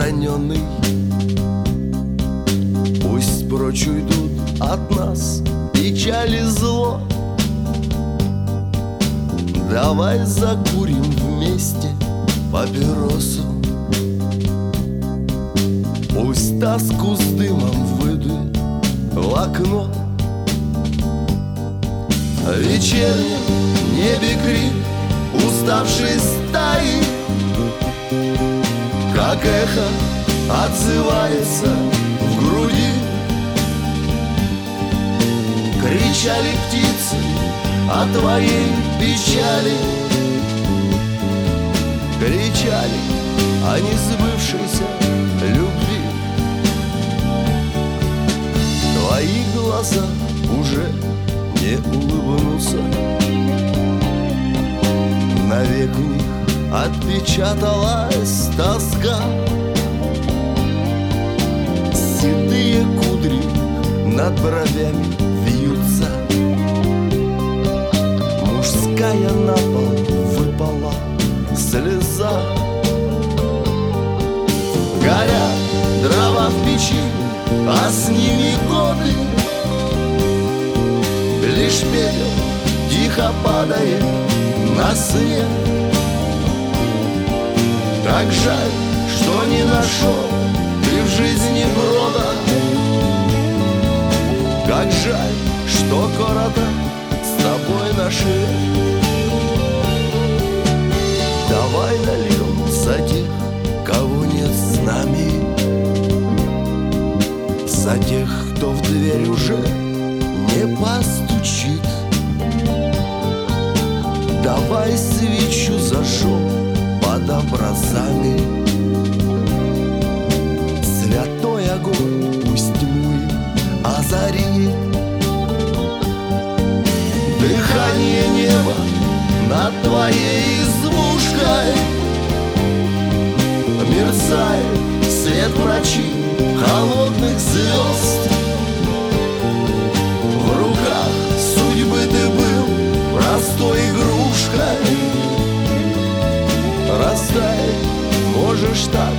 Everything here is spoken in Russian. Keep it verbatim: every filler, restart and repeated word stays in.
раненый. Пусть прочь уйдут от нас печаль и зло. Давай закурим вместе папиросу. Пусть тоску с дымом выдует в окно. В вечернем небе крик уставшей стаи, как эхо отзывается в груди. Кричали птицы о твоей печали, кричали о несбывшейся любви. Твои глаза уже не улыбнутся, навек в них отпечаталась тоска. Седые кудри над бровями вьются, мужская на пол выпала слеза. Горят дрова в печи, а с ними годы. Лишь пепел тихо падает на свет. Как жаль, что не нашел ты в жизни брода. Как жаль, что короток с тобой наш век. Давай нальем за тех, кого нет с нами, за тех, кто в дверь уже не постучит. Давай свечу зажжем под образами. Святой огонь пусть тьму озарит. Дыхание неба над твоей избушкой. Мерцает свет ночи холодных звезд. В руках судьбы ты был простой игрушкой. Растаять можешь так